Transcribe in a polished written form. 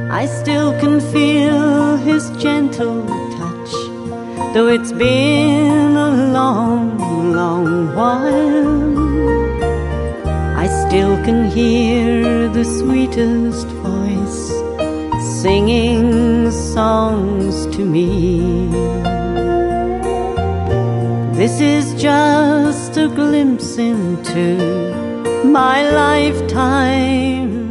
I still can feel his gentle touch, though it's been a long, long while. I still can hear the sweetest voice singing songs to me. This is just a glimpse into my lifetime.